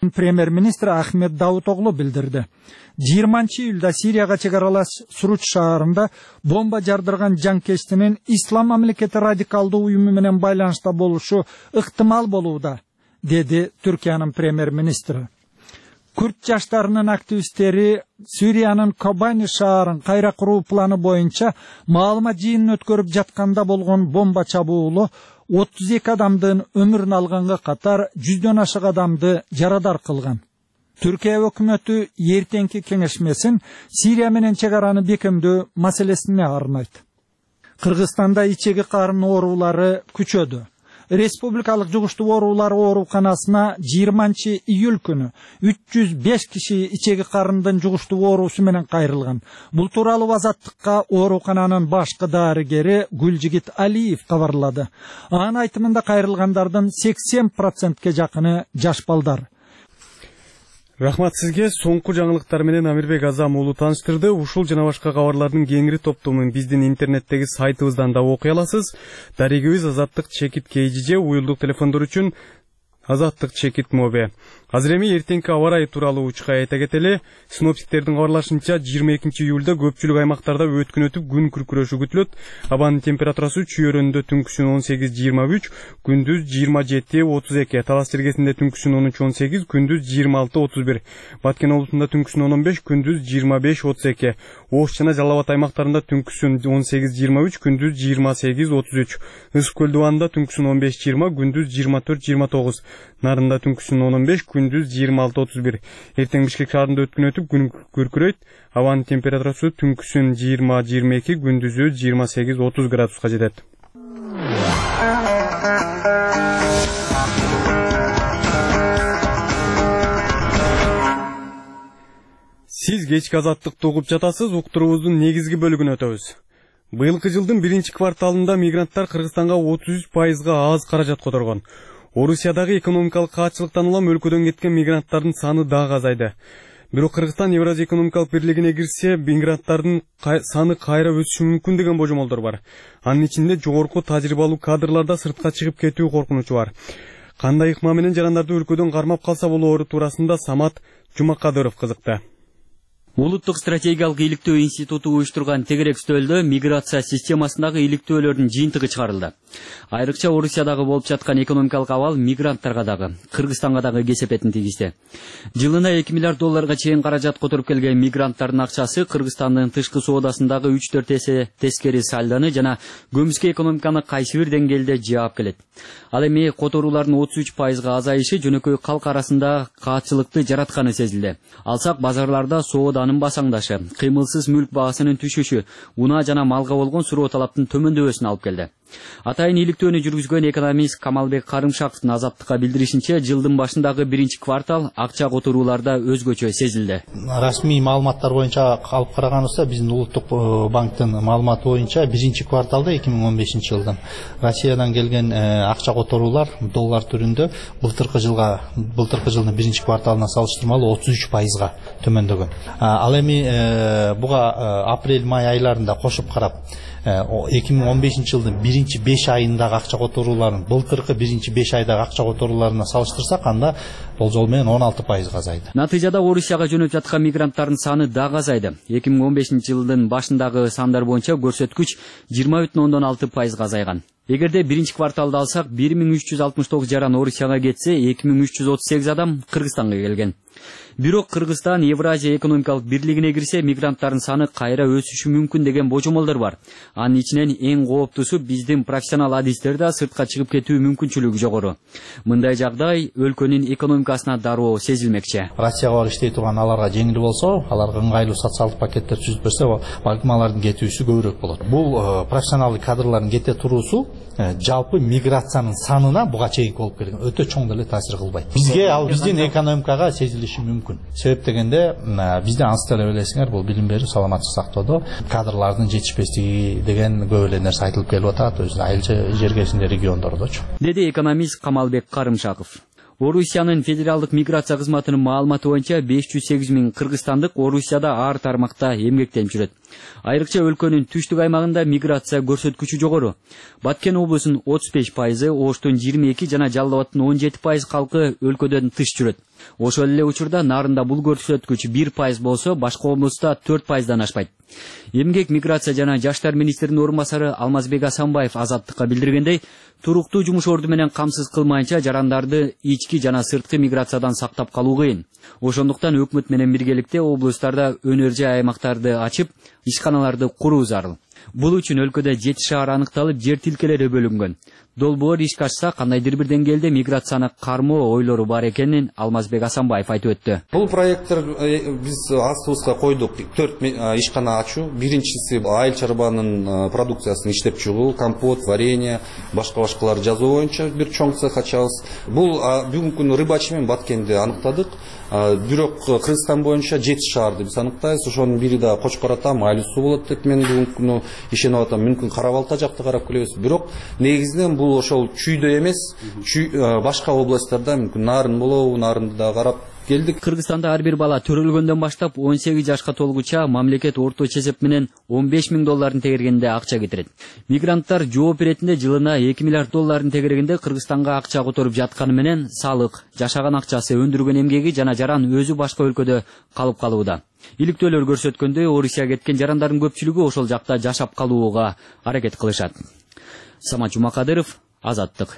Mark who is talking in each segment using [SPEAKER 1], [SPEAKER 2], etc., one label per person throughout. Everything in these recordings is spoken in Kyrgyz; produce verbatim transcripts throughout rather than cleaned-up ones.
[SPEAKER 1] Түркиянын премьер-министри Ахмет Давутоглу билдирди. жыйырманчы июлда Сирияга чек аралаш Суруч шаарында бомба жардырган жанкечтинин Ислам мамлекети радикалдуу уюму менен байланышта болушу ыктымал болууда, деди Түркиянын премьер-министри. Күрд жаштарынын активисттери Сириянын Кобани шаарын кайра куруу планы боюнча маалымат жыйынын өткөрүп жатканда болгон бомба чабуулу отуз эки адамдын өмүрүн алганга катар жүздөн ашык адамды жарадар кылган. Түркия өкмөтү эртеңки кеңешмесин Сирия менен чек араны бекемдөө маселесине арнайт. Кыргызстанда ичеги карын оорулары күчөдү. Республикалык жугуштуу оорулар ооруканасына жыйырманчы июль күнү үч жүз беш киши ичеги карындын жугуштуу оорусу менен кайрылган. Бул тууралуу Азаттыкка оорукананын башкы дарыгери Гүлжигит Алиев кабарлады. Анын айтымында кайрылгандардын сексен процентке жакыны жаш балдар.
[SPEAKER 2] Рахмат сизге. Соңку жаңылыктар менен Амирбек Азам уулу тааныштырды. Ушул жана башка кабарлардын кеңири топтомун биздин интернеттеги сайтыбыздан да окуй аласыз. Дарегибиз Азаттык чекит kgj, уюлдук телефондор үчүн Азаттык чекит мобе. Азыр эми эртеңки аба ырайы тууралуу учка айта кетели. Синоптиктердин кабарлашынча жыйырма экинчи июлда көпчүлүк аймактарда өткүн өтүп күн күркүрөшү күтүлөт. Абанын температурасы чүйөрөндө түнкүсүн он сегиз жыйырма үч, күндүз жыйырма жети отуз эки, Талас Тергесинде түнкүсүн он үч он сегиз, күндүз жыйырма алты отуз бир, Баткен облусунда түнкүсүн он беш, күндүз жыйырма беш отуз эки, Ош жана Жалал Абад аймактарында түнкүсүн он сегиз жыйырма үч, күндүз жыйырма сегиз отуз үч, Ысык көл дубанында түнкүсүн он беш жыйырма, күндүз жыйырма төрт жыйырма тогуз, Нарында түнкүсүн он беш, күндүз жыйырма алты отуз бир. Эртең Бишкек шаарында өткүн өтүп күн күркүрөйт. Абанын температурасы түнкүсүн жыйырма жыйырма эки, күндүзү жыйырма сегиз отуз градуска жетет. Сиз кечки Азаттыкты угуп жатасыз. Уктуруубуздун негизги бөлүгүнө өтөбүз. Быйылкы жылдын биринчи кварталында мигранттар Кыргызстанга отуз үч пайызга аз каражат которгон. Орусиядагы экономикалык каатчылыктан улам өлкөдөн кеткен мигранттардын саны дагы азайды. Бирок Кыргызстан Евразия экономикалык бирлигине кирсе, мигранттардын саны кайра өсүшү мүмкүн деген божомолдор бар. Анын ичинде жогорку тажрыйбалуу кадрларда сыртка чыгып кетүү коркунучу бар. Кандай ыкма менен жарандарды өлкөдөн кармап калса болоору туурасында Самат Жумакадыров кызыкты.
[SPEAKER 3] Улуттук стратегиялык иликтөө институту уюштурган тегерек стөлдө миграция системасындагы иликтөөлөрдүн жыйынтыгы чыгарылды. Айрыкча Орусиядагы болуп жаткан экономикалык абал мигранттарга дагы, Кыргызстанга дагы кесепетин тийгизди. Жылына эки миллиард долларга чейин каражат которуп келген мигранттардын акчасы Кыргызстандын тышкы соодасындагы үч төрт эсе тескери сальдоны жана көмүскө экономиканы кайсы бир деңгээлде жаап келет. Ал эми которуулардын отуз үч пайызга азайышы жөнөкөй калк арасында каатчылыкты жаратканы сезилди. Алсак базарларда сооданын басаңдашы, кыймылсыз мүлк баасынын түшүшү, унаа жана малга болгон суроо талаптын төмөндөбөсүнө алып келди. Атайын иликтөөнү жүргүзгөн экономист Камалбек Карымшаковдун Азаттыкка билдиришинче, жылдын башындагы биринчи квартал акча которууларда өзгөчө сезилди.
[SPEAKER 4] Расмий маалыматтар боюнча алып караганыбызда, биздин улуттук банктын маалыматы боюнча биринчи кварталда эки миң он бешинчи жылдан Россиядан келген акча которуулар доллар түрүндө былтыркы жылга, былтыркы жылдын биринчи кварталына салыштырмалуу отуз үч пайызга төмөндөгөн. Ал эми буга апрель-май айларында кошуп карап, эки миң он бешинчи жылдын биринчи беш айындагы акча которууларын былтыркы биринчи беш айдагы акча которууларына салыштырсак, анда болжол менен он алты пайызга азайды.
[SPEAKER 3] Натыйжада Орусияга жөнөп жаткан мигранттардын саны дагы азайды. эки миң он бешинчи жылдын башындагы сандар боюнча көрсөткүч жыйырма бүтүн ондон алты пайызга азайган. Эгерде биринчи кварталды алсак, бир миң үч жүз алтымыш тогуз жаран Орусияга кетсе, эки миң үч жүз отуз сегиз адам Кыргызстанга келген. Бирок Кыргызстан Евразия экономикалык бирлигине кирсе, мигранттардын саны кайра өсүшү мүмкүн деген божомолдор бар. Анын ичинен эң кооптусу биздин профессионал адистерде сыртка чыгып кетүү мүмкүнчүлүгү жогору. Мындай жагдай өлкөнүн экономикасына дароо сезилмекчи.
[SPEAKER 4] Россияга барып иштей турган аларга жеңил болсо, аларга ыңгайлуу социалдык пакеттер түзүп берсе, балким алардын кетүүсү көбүрөөк болот. Бул профессионалдык кадрлардын кете туруусу жалпы миграциянын санына буга чейин болуп келген өтө чоң деле таасир кылбайт. Бизге ал биздин экономикага сезилиши мүмкүн. Себеп дегенде бизде ансы деле билесиңер, бул билим берүү, саламаттык сактоодо кадрлардын жетишпестиги деген көп эле нерсе айтылып келип атат, өзү айылча жергесинде региондордочу.
[SPEAKER 3] Деди экономист Камалбек Карымшаков. Орусиянын федералдык миграция кызматынын маалыматы боюнча беш жүз сегиз миң кыргызстандык Орусияда ар тармакта эмгектенип жүрөт. Айрыкча өлкөнүн түштүк аймагында миграция көрсөткүчү жогору. Баткен облусунун отуз беш пайызы, Оштун жыйырма эки жана Жалал Абадтын он жети пайыз калкы өлкөдөн тыш жүрөт. Ошол эле учурда Нарында бул көрсөткүч бир пайыз болсо, башка облуста төрт пайыздан ашпайт. Эмгек, миграция жана жаштар министринин орун басары Алмазбек Асанбаев Азаттыкка билдиргендей, туруктуу жумуш орду менен камсыз кылмайынча жарандарды ички жана сырткы миграциядан сактап калуу кыйын. Ошондуктан өкмөт менен биргеликте облустарда өнөр жай аймактарды ачып, ишканаларды куруу зарыл. Бул үчүн өлкөдө жети шаар аныкталып, жер тилкелери бөлүнгөн. Долбоор ишке ашса, кандайдыр бир деңгээлде миграцияны кармоо ойлору бар экенин Алмазбек Асанбаев айтып өттү.
[SPEAKER 5] Бул проекттер биз астыбызга койдук. төрт ишкана ачуу. Биринчиси айыл чарбанын продукциясын иштеп чыгуу, компот, варенье, башка-башкалар жазуу боюнча бир чоң цех ачабыз. Бул бүгүнкү күнү Рыбачи менен Баткенди аныктадык. Бирок Кыргызстан боюнча жети шаарды биз аныктайбыз. Ошонун бири да Кочкор Ата, Майлуу суу болот деп мен бүгүнкү күнү ишенип атам. Мүмкүн Кара Балта жакты карап келебиз. Бирок негизинен бул ошол чүйдө эмес, башка областтарда мүмкүн Нарын болобу, Нарынды да карап келдик.
[SPEAKER 3] Кыргызстанда ар бир бала төрөлгөндөн баштап он сегиз жашка толгуча мамлекет орточо эсеп менен он беш миң долларын тегергенде акча кетирет. Мигранттар жооп беретинде жылына эки миллиард долларын тегергенде Кыргызстанга акча которуп жатканы менен салык, жашаган акчасы, өндүргөн эмгеги жана жаран өзү башка өлкөдө калып калууда. Иликтөөлөр көрсөткөндөй, Орусияга кеткен жарандардын көпчүлүгү ошол жакта жашап калууга аракет кылышат. Самат Жумакадыров, Азаттык.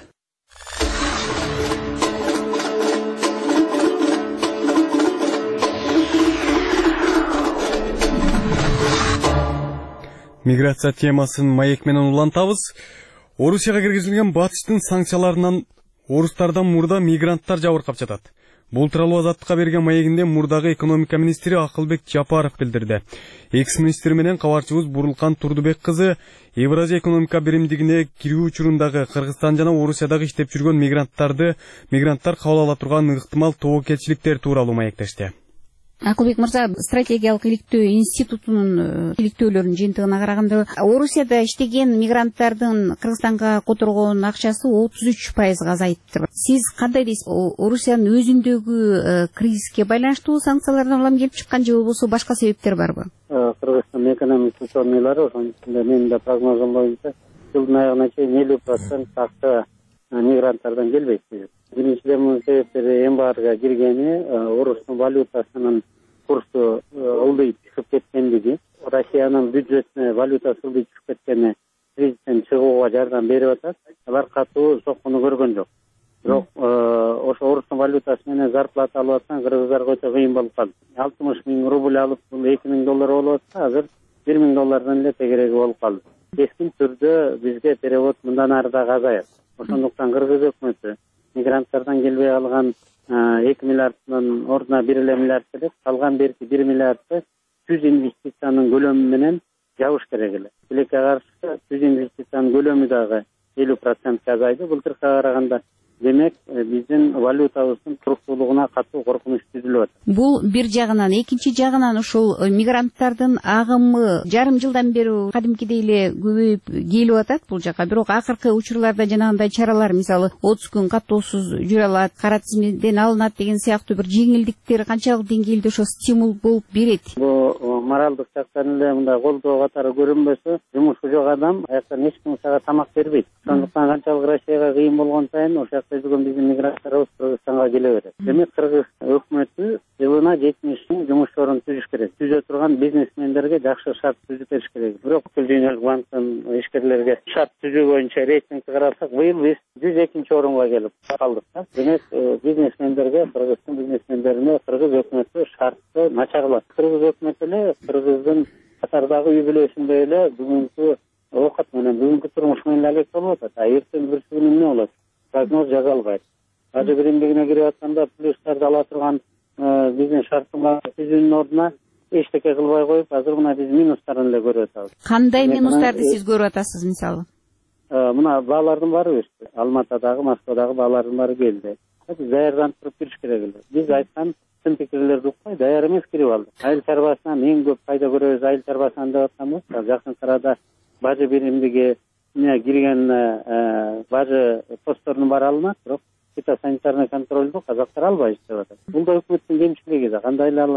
[SPEAKER 2] Миграция темасын маек менен улантабыз. Орусияга киргизилген батыштын санкцияларынан орустардан мурда мигранттар жабыркап жатат. Бул тууралуу Азаттыкка берген маегинде мурдагы экономика министри Акылбек Жапаров билдирди. Экс-министр менен кабарчыбыз Бурулкан Турдубек кызы Евразия экономика биримдигине кирүү учурундагы Кыргызстан жана Орусиядагы иштеп жүргөн мигранттарды мигранттар кабыл ала турган ыктымал тобокелчиликтер тууралуу маектешти.
[SPEAKER 6] Акылбек мырза, стратегиялык иликтөө институтунун иликтөөлөрүнүн жыйынтыгына караганда, Орусияда иштеген мигранттардын Кыргызстанга которгон акчасы отуз үч пайызга азайыптыр. Сиз кандай дейсиз? Орусиянын өзүндөгү кризиске байланыштуу санкциялардан улам келип чыккан же болбосо башка себептер барбы?
[SPEAKER 7] Кыргызстандын экономика учурлары ошонун ичинде менин да прогнозум боюнча жылдын аягына чейин элүү процент акча мигранттардан келбейт. Биринчиден мунун себептери эң баарга киргени орустун валютасынын курсу ылдый түшүп кеткендиги, Россиянын бюджетине валютасы ылдый түшүп кеткени кризистен чыгууга жардам берип атат. Алар катуу соккуну көргөн жок. Бирок ошо орустун валютасы менен зарплата алып атсаң, кыргыздарга өтө кыйын болуп калды. алтымыш миң рубль алып бул эки миң доллар болуп атса, азыр бир миң доллардан эле тегереги болуп калды. Кескин түрдө бизге перевод мындан ары да азаят. Ошондуктан кыргыз өкмөтү мигранттардан келбей калган эки миллиардтын ордуна бир эле миллиард келет, калган берки бир миллиардты түз инвестициянын көлөмү менен жабыш керек эле. Тилекке каршы түз инвестициянын көлөмү дагы элүү процентке азайды. Былтыркыга караганда демек биздин валютабыздын туруктуулугуна катуу коркунуч түзүлүп атат.
[SPEAKER 6] Бул бир жагынан, экинчи жагынан ушул мигранттардын агымы жарым жылдан бери кадимкидей эле көбөйүп келип атат бул жака. Бирок акыркы учурларда жанагындай чаралар, мисалы отуз күн каттоосуз жүрө алат, кара тизмеден алынат деген сыяктуу бир жеңилдиктер канчалык деңгээлде ошо стимул болуп берет?
[SPEAKER 7] Бул моралдык жактан эле мындай колдоо катары көрүнбөсө, жумушу жок адам аяктан эч ким сага тамак бербейт. Ошондуктан канчалык Россияга кыйын болгон сайын ошо жүргөн биздин мигранттарыбыз Кыргызстанга келе берет. Демек Кыргыз өкмөтү жылына жетимиш миң жумуш орун түзүш керек. Түзө турган бизнесмендерге жакшы шарт түзүп бериш керек. Бирок Бүкүл дүйнөлүк банктын ишкерлерге шарт түзүү боюнча рейтингди карасак, быйыл биз жүз экинчи орунга келип калдык. Демек бизнесмендерге, Кыргыздын бизнесмендерине Кыргыз өкмөтү шартты начарлап. Кыргыз өкмөтү эле Кыргыздын катардагы үй бүлөсүндөй эле бүгүнкү оокат менен, бүгүнкү турмуш менен алек болуп атат. А эртең бүрсү күнү эмне болот? Прогноз жаза албайт. Бажы биримдигине кирип атканда плюстарды ала турган биздин шарттын түзүүнүн ордуна эчтеке кылбай коюп, азыр мына биз минустарын эле көрүп атабыз.
[SPEAKER 6] Кандай минустарды сиз көрүп атасыз, мисалы?
[SPEAKER 7] Мына баалардын баары өстү. Алматадагы, Москвадагы баалардын баары келди. Биз даярданып туруп кириш керек эле. Биз айткан сын пикирлерди укпай, даяр эмес кирип алдык. Айыл чарбасынан эң көп пайда көрөбүз айыл чарбасынан деп атканбыз. Жакын арада бажы биримдиги кирген бажы посттордун баары алынат, бирок фитосанитарный контролду казактар албай иштеп атат. Бул да өкмөттүн кемчилиги да. Кандай эле алар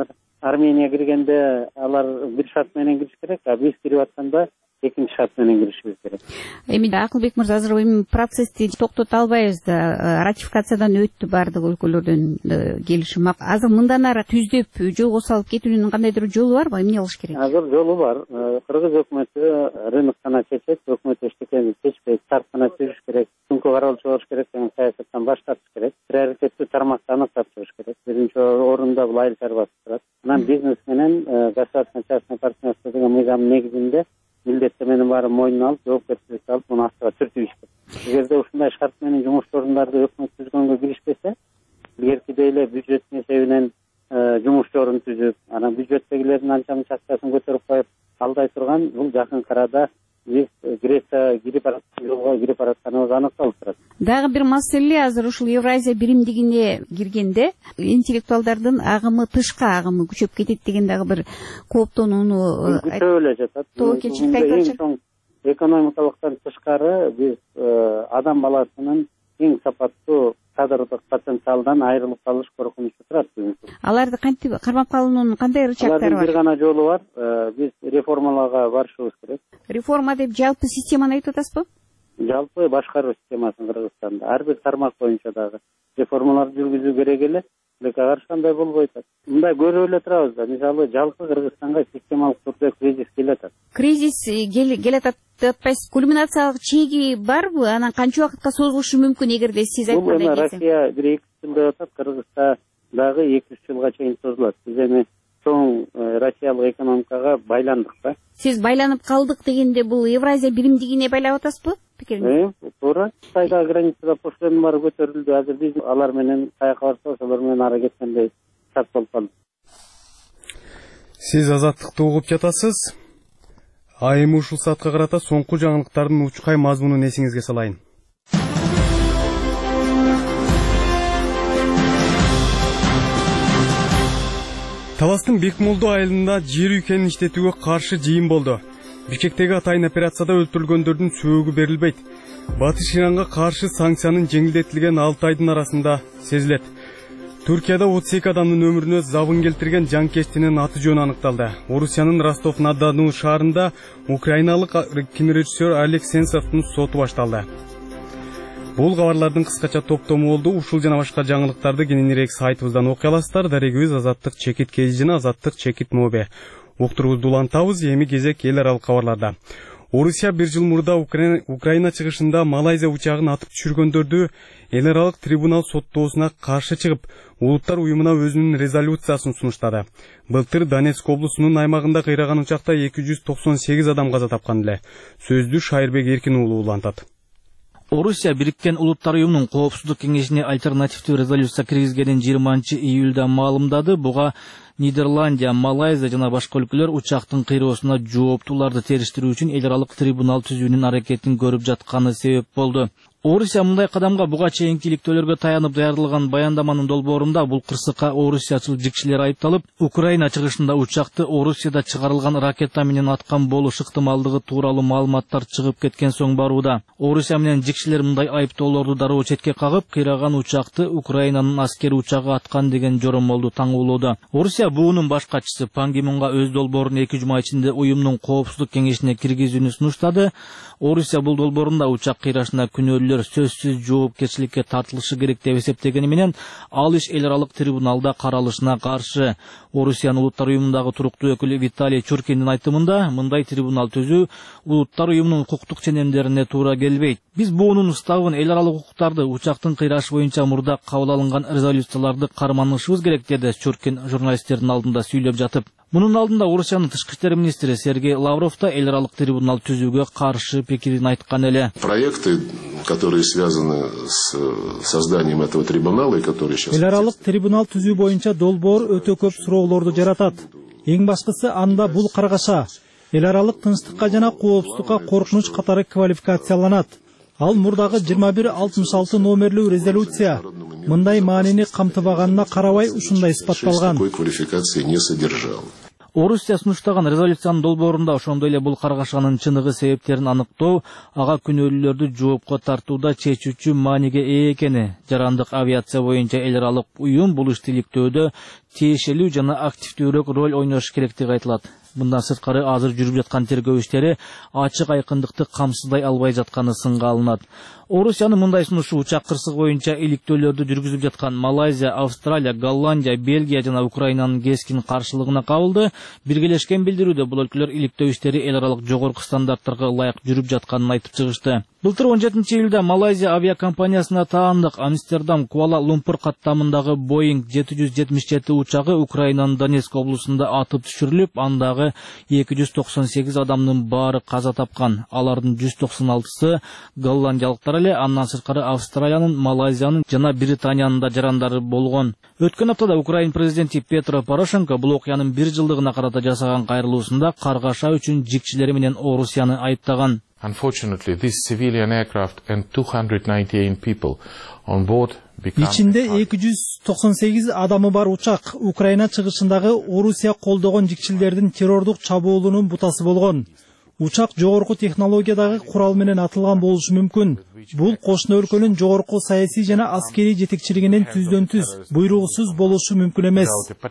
[SPEAKER 7] Армения киргенде алар бир шарт менен кириш керек, а биз кирип атканда экинчи шарт менен киришибиз керек.
[SPEAKER 6] Эми Акылбек мырза, азыр эми процессти токтото албайбыз да, ратификациядан өттү баардык өлкөлөрдөн келишим. Азыр мындан ары түздөп жолго салып кетүүнүн кандайдыр жолу барбы? Эмне кылыш керек?
[SPEAKER 7] Азыр жолу бар. Кыргыз өкмөтү рынок гана чечет, өкмөт эчтекени чечпейт, шарт гана түзүш керек, түнкү кароолчу болуш керек деген саясаттан баш тартыш керек. Приоритеттүү тармакты аныктап чыгыш керек. Биринчи орунда бул айыл чарбасы турат. Анан бизнес менен государственный частный партнерство деген мыйзамдын негизинде милдеттеменин баарын мойнуна алып, жоопкерчиликти алып, муну астыга түртүп ишти. Эгерде ушундай шарт менен жумуш орундарды өкмөт түзгөнгө киришпесе, илгеркидей эле бюджеттин эсебинен жумуш орун түзүп, анан бюджеттегилердин анча мынча акчасын көтөрүп коюп алдай турган, бул жакын арада биз Греция кирип бараткан жолго кирип баратканыбыз аныкталып турат.
[SPEAKER 6] Дагы бир маселе, азыр ушул Евразия биримдигине киргенде интеллектуалдардын агымы, тышка агымы күчөп кетет деген дагы бир кооптонууну
[SPEAKER 7] күчөп эле жатат.
[SPEAKER 6] Тобокелчиликти айтачак.
[SPEAKER 7] Экономикалыктан тышкары биз адам баласынын эң сапаттуу кадрдык потенциалдан айрылып калыш коркунучу турат.
[SPEAKER 6] Аларды кантип кармап калуунун кандай рычагдары бар?
[SPEAKER 7] Алардын бир гана жолу бар. Биз реформаларга барышыбыз керек.
[SPEAKER 6] Реформа деп жалпы системаны айтып атасызбы?
[SPEAKER 7] Жалпы башкаруу системасын Кыргызстанда ар бир тармак боюнча дагы реформаларды жүргүзүү керек эле. Лекке каршы кандай болбой атат. Мындай көрүп эле турабыз да. Мисалы, жалпы Кыргызстанга системалык түрдө кризис келатат.
[SPEAKER 6] Кризис келатат деп атпайсыз. Кульминациялык чеги барбы? Анан канча убакытка созулушу мүмкүн эгерде сиз айткандай
[SPEAKER 7] келсе? Россия бир эки жыл деп атат, Кыргызста дагы эки үч жылга чейин созулат. Биз эми чоң Россиялык экономикага байландык да.
[SPEAKER 6] Сиз байланып калдык дегенде бул Евразия биримдигине байлап атасызбы?
[SPEAKER 7] Э, туура. Кытайдагы границада пошлинанын баары көтөрүлдү. Азыр биз алар менен каяка барсак, алар менен ары кеткендей шарт болуп калды.
[SPEAKER 2] Сиз Азаттыкты угуп жатасыз. А эми ушул саатка карата соңку жаңылыктардын учкай мазмунун эсиңизге салайын. Таластын Бекмолду айылында жер үйкенин иштетүүгө каршы жыйын болду. Бишкектеги атайын операцияда өлтүрүлгөндөрдүн сөөгү берилбейт. Батыш Иранга каршы санкциянын жеңилдетилген алты айдын арасында сезилет. Түркияда отуз эки адамдын өмүрүнө забын келтирген жанкечтинин аты жөнү аныкталды. Орусиянын Ростов-на-Дону шаарында украиналык кинорежиссер Олег Сенцовдун соту башталды. Бул кабарлардын кыскача топтому болду. Ушул жана башка жаңылыктарды кененирээк сайтыбыздан окуй аласыздар. Дарегибиз Азаттык чекит кези жана Азаттык чекит мобе. Уктурубузду улантабыз. Эми кезек эл аралык кабарларда. Орусия бир жыл мурда Украина, Украина чыгышында Малайзия учагын атып түшүргөндөрдү эл аралык трибунал соттоосуна каршы чыгып, улуттар уюмуна өзүнүн резолюциясын сунуштады. Былтыр Донецк облусунун аймагында кыйраган учакта эки жүз токсон сегиз адам каза тапкан эле. Сөздү Шайырбек Эркин уулу улантат.
[SPEAKER 8] Орусия Бириккен Улуттар уюмунун коопсуздук кеңешине альтернативдүү резолюция киргизгенин жыйырманчы июлда маалымдады. Буга Нидерландия, Малайзия жана башка өлкөлөр учактын кыйроосуна жооптууларды териштирүү үчүн эл аралык трибунал түзүүнүн аракетин көрүп жатканы себеп болду. Орусия мындай кадамга буга чейинки иликтөөлөргө таянып даярдалган баяндаманын долбоорунда бул кырсыкка орусиячыл жикчилер айыпталып, Украина чыгышында учакты Орусияда чыгарылган ракета менен аткан болуш ыктымалдыгы тууралуу маалыматтар чыгып кеткен соң барууда. Орусия менен жикчилер мындай айыптоолорду дароо четке кагып, кыйраган учакты Украинанын аскери учагы аткан деген жоромолду таңуулоодо. Орусия буунун башкачысы Пан Ги Мунга өз долбоорун эки жума ичинде уюмдун коопсуздук кеңешине киргизүүнү сунуштады. Орусия бул долбоорунда учак кыйрашына күнөөлүүлөр сөзсүз жоопкерчиликке тартылышы керек деп эсептегени менен ал иш эл аралык трибуналда каралышына каршы. Орусиянын улуттар уюмундагы туруктуу өкүлү Виталий Чуркиндин айтымында, мындай трибунал түзүү улуттар уюмунун укуктук ченемдерине туура келбейт. Биз буунун уставын, эл аралык укуктарды, учактын кыйрашы боюнча мурда кабыл алынган резолюцияларды карманышыбыз керек, деди Чуркин журналисттердин алдында сүйлөп жатып. Мунун алдында Орусиянын тышкы иштер министри Сергей Лавров да эл аралык трибунал түзүүгө каршы пикирин айткан эле.
[SPEAKER 9] Проекты, которые связаны с созданием этого трибунала и которые сейчас...
[SPEAKER 1] Эл аралык трибунал түзүү боюнча долбоор өтө көп суроолорду жаратат. Эң башкысы анда бул каргаша эл аралык тынчтыкка жана коопсуздукка коркунуч катары квалификацияланат. Ал мурдагы жыйырма бир алтымыш алты номерлүү резолюция мындай маанини камтыбаганына карабай ушундай испатталган.
[SPEAKER 9] Такой квалификации не содержал.
[SPEAKER 8] Орусия сунуштаган резолюциянын долбоорунда ошондой эле бул каргашанын чыныгы себептерин аныктоо, ага күнөөлүүлөрдү жоопко тартууда чечүүчү мааниге ээ экени, жарандык авиация боюнча эл аралык уюм бул ишти иликтөөдө тиешелүү жана активдүүрөөк роль ойнош керектиги айтылат. Мындан сырткары азыр жүрүп жаткан тергөө иштери ачык айкындыкты камсыздай албай жатканы сынга алынат. Орусиянын мындай сунушу учак кырсыгы боюнча иликтөөлөрдү жүргүзүп жаткан Малайзия, Австралия, Голландия, Бельгия жана Украинанын кескин каршылыгына кабылды. Биргелешкен билдирүүдө бул өлкөлөр иликтөө иштери эл аралык жогорку стандарттарга ылайык жүрүп жатканын айтып чыгышты. Былтыр он жетинчи июлда Малайзия авиакомпаниясына таандык Амстердам Куала Лумпур каттамындагы Боинг жети жүз жетимиш жети учагы Украинанын Донецк облусунда атып түшүрүлүп, андагы эки жүз токсон сегиз адамдын баары каза тапкан. Алардын жүз токсон алтысы голландиялыктар эле, андан сырткары Австралиянын, Малайзиянын жана Британиянын да жарандары болгон. Өткөн аптада Украин президенти Петро Порошенко бул окуянын бир жылдыгына карата жасаган кайрылуусунда каргаша үчүн жикчилери менен Орусияны айыптаган.
[SPEAKER 10] Unfortunately, this civilian aircraft and two hundred ninety-eight people on board became...
[SPEAKER 1] Ичинде эки жүз токсон сегиз адамы бар учак Украина чыгышындагы Орусия колдогон жикчилердин террордук чабуулунун бутасы болгон. Учак жогорку технологиядагы курал менен атылган болушу мүмкүн. Бул кошуна өлкөнүн жогорку саясий жана аскерий жетекчилигинин түздөн түз буйругусуз болушу мүмкүн эмес.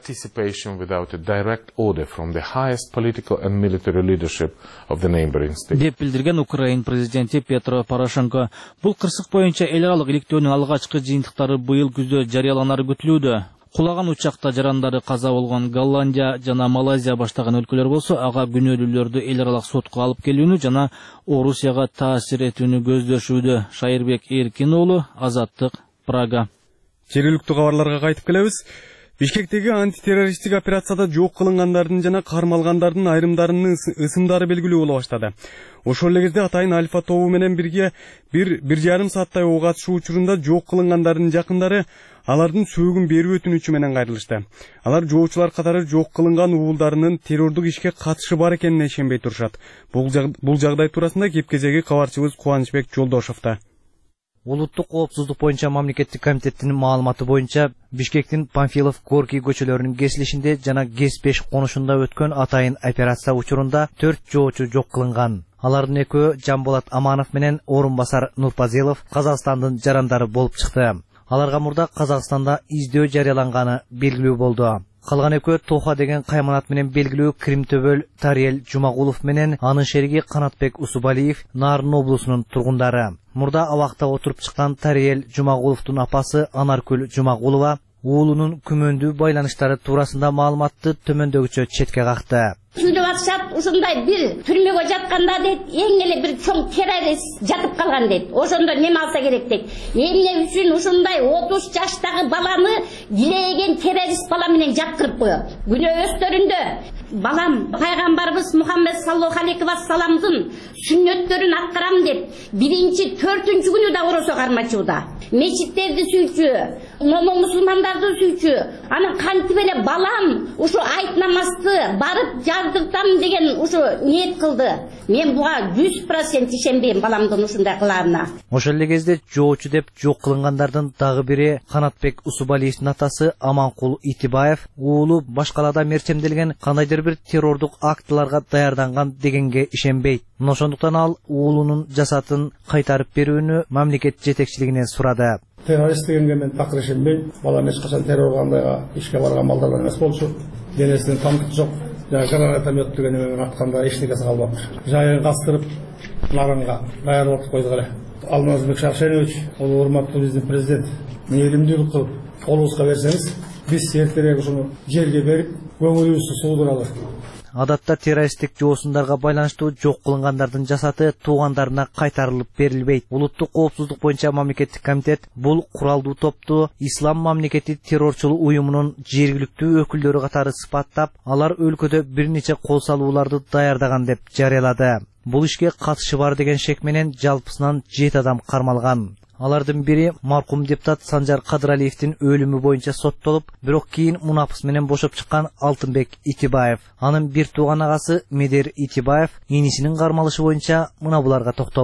[SPEAKER 8] Деп билдирген Украин президенти Петро Порошенко. Бул кырсык боюнча эл аралык иликтөөнүн алгачкы жыйынтыктары быйыл күздө жарыяланары күтүлүүдө. Кулаган учакта жарандары каза болгон Голландия жана Малайзия баштаган өлкөлөр болсо, ага күнөөлүүлөрдү эл аралык сотко алып келүүнү жана Орусияга таасир этүүнү көздөшүүдө. Шайырбек Эркин уулу, Азаттык, Прага.
[SPEAKER 2] Жергиликтүү кабарларга кайтып келебиз. Бишкектеги антитеррористтик операцияда жок кылынгандардын жана кармалгандардын айрымдарынын ысымдары белгилүү боло баштады. Ошол эле кезде атайын Альфа тобу менен бирге бир бир жарым сааттай ок атышуу учурунда жок кылынгандардын жакындары алардын сөөгүн берүү өтүнүчү менен кайрылышты. Алар жоочулар катары жок кылынган уулдарынын террордук ишке катышы бар экенине ишенбей турушат. Бул жагдай туурасында кеп-кезеги кабарчыбыз Кубанычбек Жолдошовто.
[SPEAKER 11] Улуттук коопсуздук боюнча мамлекеттик комитеттин маалыматы боюнча Бишкектин Панфилов Горький көчөлөрүнүн кесилишинде жана Гес беш конушунда өткөн атайын операция учурунда төрт жоочу жок кылынган. Алардын экөө Жамболат Аманов менен орун басар Нурпазилов Казакстандын жарандары болуп чыкты. Аларга мурда Казакстанда издөө жарыяланганы белгилүү болду. Калган экөө Тоха деген кайманат менен белгилүү Кримтөбөл Тариел Жумагулов менен анын шериги Канатбек Усубалиев Нарын облусунун тургундары. Мурда абакта отуруп чыккан Тариел Жумагуловдун апасы Анаркүл Жумагулова уулунун күмөндүү байланыштары туурасында маалыматты төмөндөгүчө четке какты.
[SPEAKER 12] Сүйлөп атышат, ушундай бир түрмөгө жатканда дейт, эң эле бир чоң террорист жатып калган дейт. Ошондо неме алса керек дейт. Эмне үчүн ушундай отуз жаштагы баланы дилеген террорист бала менен жаткырып коет. Күнөө өстөрүндө балам пайгамбарыбыз Мухаммед саллаллаху алейхи вассаламдын сүннөттөрүн аткарам деп биринчи төртүнчү күнү да оросо кармачууда. Мечиттерди сүйчү, момо мусулмандарды сүйчү. Анан кантип эле балам ушу айт намазды барып жардыртам деген ушу ниет кылды. Мен буга жүз процент ишенбейм баламдын ушундай кыларына.
[SPEAKER 11] Ошол эле кезде жоочу деп жок кылынгандардын дагы бири Канатбек Усубалиевдин атасы Аманкул Итибаев уулу башкалада мерчемделген кандайдыр бир террордук актыларга даярданган дегенге ишенбейт. Ошондуктан ал уулунун жасатын кайтарып берүүнү мамлекет жетекчилигинен сурады.
[SPEAKER 13] Террорист дегенге мен такыр ишенбейм. Балам эч качан террорго кандайга ишке барган балдардан эмес болчу. Денесинен тамтык жок. Гранатомет деген менен атканда эчтекеси калбаптыр. Жайын кастырып, нарынга даярдап койдук эле. Алмазбек Шаршенович, ол урматтуу биздин президент, мээримдүүлүк кылып колубузга берсеңиз, биз эртерээк ушуну жерге берип, көңүлүбүздү суудуралы.
[SPEAKER 11] Адатта террористтик жоосундарга байланыштуу жок кылынгандардын жасаты туугандарына кайтарылып берилбейт. Улуттук коопсуздук боюнча мамлекеттик комитет бул куралдуу топту Ислам мамлекети террорчулук уюмунун жергиликтүү өкүлдөрү катары сыпаттап, алар өлкөдө бир нече кол салууларды даярдаган деп жарыялады. Бул ишке катышы бар деген шек менен жалпысынан жети адам кармалган. Алардын бири маркум депутат Санжар Кадыралиевдин өлүмү боюнча соттолуп, бирок кийин мунапыс менен бошоп чыккан Алтынбек Итибаев. Анын бир тууган агасы Медер Итибаев инисинин кармалышы боюнча мына буларга токтолду.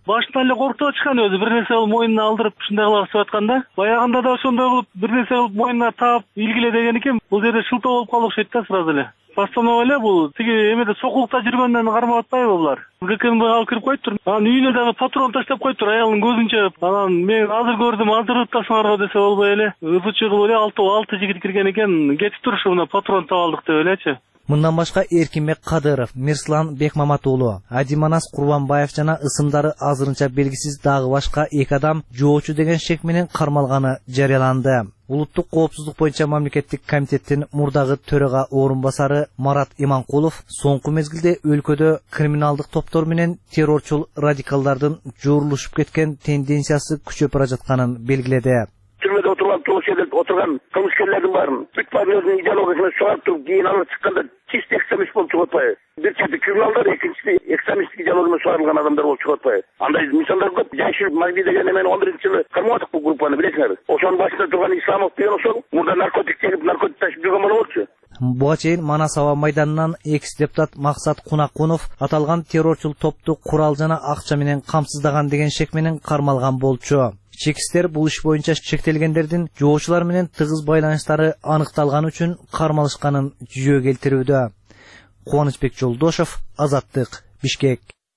[SPEAKER 14] Башында эле корктуп атышкан өзү, бир нерсе кылып мойнуна алдырып ушундай кылып атканда, баягында да ошондой кылып бир нерсе кылып мойнуна таап илгиле деген экен. Бул жерде шылтоо болуп калды окшойт да сразу эле. Постанова эле бул тиги эмеде сокулукта жүргөндөн кармап атпайбы булар. ГКНБ алып кирип коюптур. Анан үйүнө дагы патрон таштап коюптур аялдын көзүнчө. Анан мен азыр көрдүм, азыр ыттасыңарга десе болбой эле. Ызычы кылып эле алты алты жигит кирген экен. Кетип турушу мына патрон таап алдык деп элечи.
[SPEAKER 11] Мындан башка Эркинбек Кадыров, Мирслан Бекмаматуулу, Адиманас Курбанбаев жана ысымдары азырынча белгисиз дагы башка эки адам жоочу деген шек менен кармалганы жарыяланды. Улуттук коопсуздук боюнча мамлекеттик комитеттин мурдагы төрага орун басары Марат Иманкулов соңку мезгилде өлкөдө криминалдык топтор менен террорчул радикалдардын жорулушуп кеткен тенденциясы күчөп бара жатканын белгиледи.
[SPEAKER 15] Türmede oturan, Tuğuşer'de oturan kılmışkerlerin var mı? Üç partilerin ideolojisini soğup durup giyin alıp çıkkanda çift ekstremist bol çıkartmayı. Bir çatı kriminallar, ikincisi ekstremist ideolojisini soğulan adamlar bol çıkartmayı. Anday misallar köp, Canşir Magdi degen hemen on birinci yılı kırmadık bu gruplarını bilesiniz. O son başında duran İslamov diyen o son, burada narkotik çekip narkotik taşıp yıkamalı oldu.
[SPEAKER 11] Буга чейин Манас аба майданынан экс-депутат Максат Кунакунов аталган террорчул топту курал жана акча менен камсыздаган деген шек менен кармалган болчу. Чекистер бул иш боюнча шектелгендердин жоочулар менен тыгыз байланыштары аныкталган үчүн кармалышканын жүзөгө келтирүүдө. Кубанычбек Жолдошов, Азаттык, Бишкек.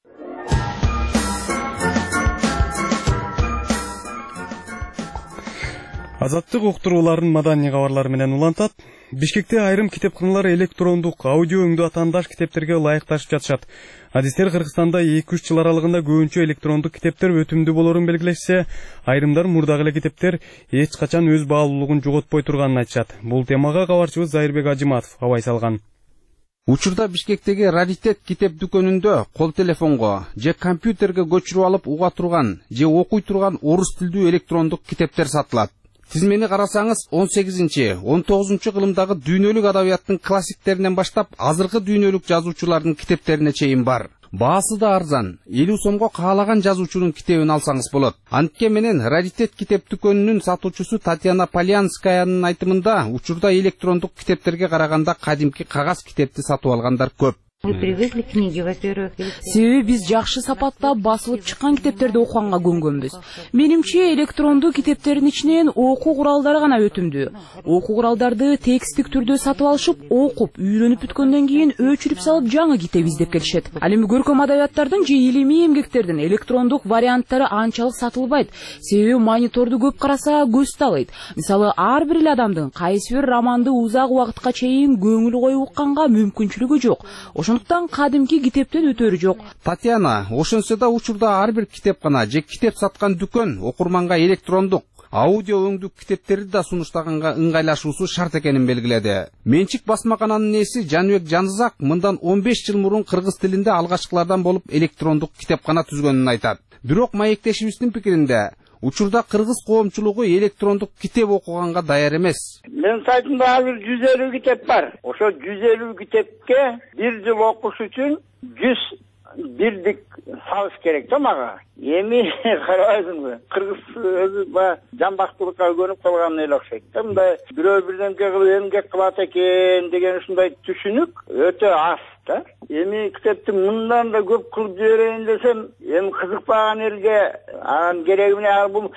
[SPEAKER 2] Азаттык уктурууларын маданий кабарлары менен улантат. Бишкекте айрым китепканалар электрондук, аудио өңдүү атаандаш китептерге ылайыкташып жатышат. Адистер Кыргызстанда эки үч жыл аралыгында көбүнчө электрондук китептер өтүмдүү болорун белгилешсе, айрымдар мурдагы эле китептер эч качан өз баалуулугун жоготпой турганын айтышат. Бул темага кабарчыбыз Зайырбек Ажыматов абай салган.
[SPEAKER 16] Учурда Бишкектеги Раритет китеп дүкөнүндө кол телефонго же компьютерге көчүрүп алып уга турган же окуй турган орус тилдүү электрондук китептер сатылат. Тизмени карасаңыз он сегизинчи он тогузунчу кылымдагы дүйнөлүк адабияттын классиктеринен баштап азыркы дүйнөлүк жазуучулардын китептерине чейин бар. Баасы да арзан. элүү сомго каалаган жазуучунун китебин алсаңыз болот. Антке менен Раритет китеп дүкөнүнүн сатуучусу Татьяна Полянскаянын айтымында учурда электрондук китептерге караганда кадимки кагаз китепти сатып алгандар көп.
[SPEAKER 17] Вы привезли книги, во-первых. Себеби биз жакшы сапатта басылып чыккан китептерди окуганга көнгөнбүз. Менимче электрондуу китептердин ичинен окуу куралдары гана өтүмдүү. Окуу куралдарды тексттик түрдө сатып алышып, окуп, үйрөнүп бүткөндөн кийин өчүрүп салып жаңы китеп издеп келишет. Ал эми көркөм адабияттардын же илимий эмгектердин электрондук варианттары анчалык сатылбайт. Себеби мониторду көп караса көз талыйт. Мисалы, ар бир адамдын кайсы бир романды узак убакытка чейин көңүл коюп укканга мүмкүнчүлүгү жок. Ошондуктан кадимки китептен өтөрү жок.
[SPEAKER 16] Татьяна, ошонсо да учурда ар бир китепкана же китеп саткан дүкөн окурманга электрондук, аудио өңдүү китептерди да сунуштаганга ыңгайлашуусу шарт экенин белгиледи. Менчик басмакананын ээси Жаныбек Жанызак мындан он беш жыл мурун кыргыз тилинде алгачкылардан болуп электрондук китепкана түзгөнүн айтат. Бирок маектешибиздин пикиринде учурда кыргыз коомчулугу электрондук китеп окуганга даяр эмес.
[SPEAKER 18] Мен сайтымда азыр жүз элүү китеп бар. Ошо жүз элүү китепке бир жыл окуш үчүн жүз бирдик сабыш керек да мага. Эми карабайсыңбы? Кыргыз өзү баягы жамбактуулукка көнүп калган эле окшойт да. Мындай бирөө бирдемке кылып эмгек кылат экен деген ушундай түшүнүк өтө аз да. Эми китепти мындан да көп кылып жиберейин десем, эми кызыкпаган элге анын кереги менен бул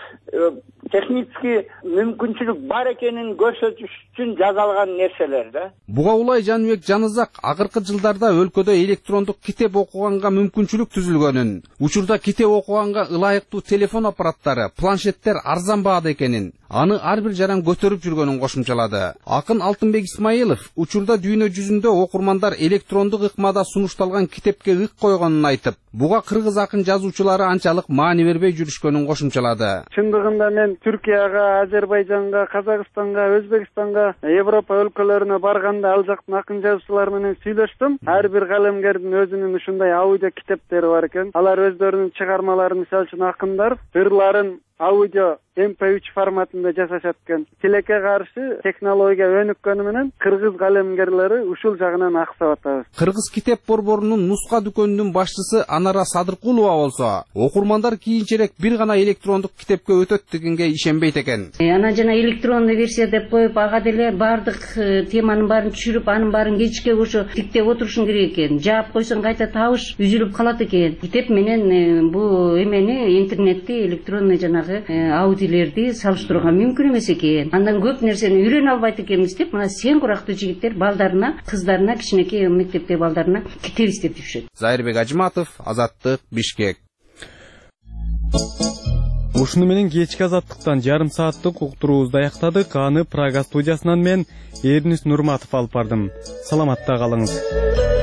[SPEAKER 18] технический мүмкүнчүлүк бар экенин көрсөтүш үчүн жазалган нерселер да.
[SPEAKER 16] Буга улай Жаныбек Жанызак акыркы жылдарда өлкөдө электрондук китеп окуганга мүмкүнчүлүк түзүлгөнүн, учурда китеп окуганга ылайыктуу телефон аппараттары, планшеттер арзан баада экенин, аны ар бир жаран көтөрүп жүргөнүн кошумчалады. Акын Алтынбек Исмаилов учурда дүйнө жүзүндө окурмандар электрондук ыкмада сунушталган китепке ык койгонун айтып, буга кыргыз акын жазуучулары анчалык маани бербей жүрүшкөнүн кошумчалады.
[SPEAKER 7] Чындыгында мен Түркияга, Азербайжанга, Казакстанга, Өзбекстанга, Европа өлкөлөрүнө барганда ал жактын акын жазуучулары менен сүйлөштүм. Ар бир калемгердин өзүнүн ушундай аудио китептери бар экен. Алар өздөрүнүн чыгармаларын, мисалы үчүн акындар ырларын аудио эм пэ үч форматында жасашат экен. Тилекке каршы технология өнүккөнү менен кыргыз калемгерлери ушул жагынан аксап атабыз.
[SPEAKER 16] Кыргыз китеп борборунун нуска дүкөнүнүн башчысы Анара Садыркулова болсо, окурмандар кийинчерээк бир гана электрондук китепке өтөт дегенге ишенбейт экен.
[SPEAKER 19] Ана жана электрондуу версия деп коюп, ага деле бардык теманын баарын түшүрүп, анын баарын кечке ошо тиктеп отурушуң керек экен. Жаап койсоң кайта табыш үзүлүп калат экен. Китеп менен бу эмени интернетти электронный жанагы аудиолерди салыштырууга мүмкүн эмес экен. Андан көп нерсени үйрөнө албайт экенбиз деп, мына сен курактуу жигиттер балдарына, кыздарына, кичинекей мектепте балдарына китеп издеп жүрүшөт.
[SPEAKER 16] Зайырбек Ажматов, Азаттык, Бишкек.
[SPEAKER 2] Ушуну менен кечки Азаттыктан жарым сааттык уктуруубузду аяктадык. Аны Прага студиясынан мен Эрнис Нурматов алып бардым. Саламатта калыңыз.